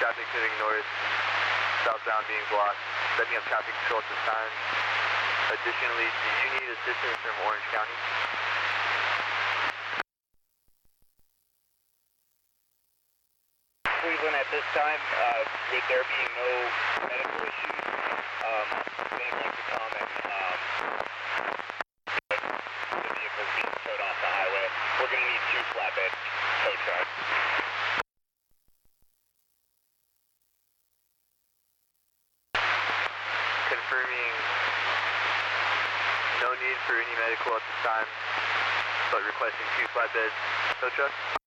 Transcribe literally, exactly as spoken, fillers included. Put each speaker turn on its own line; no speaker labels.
traffic moving north, southbound being blocked, setting up traffic control at this time. Additionally, do you need assistance from Orange County?
Cleveland at this time, uh, with there being no medical issues, um, they'd like to come and um, the vehicles being towed off the highway. We're going to need two flatbed tow trucks.
Confirming no need for any medical at this time, but requesting two flatbed tow trucks.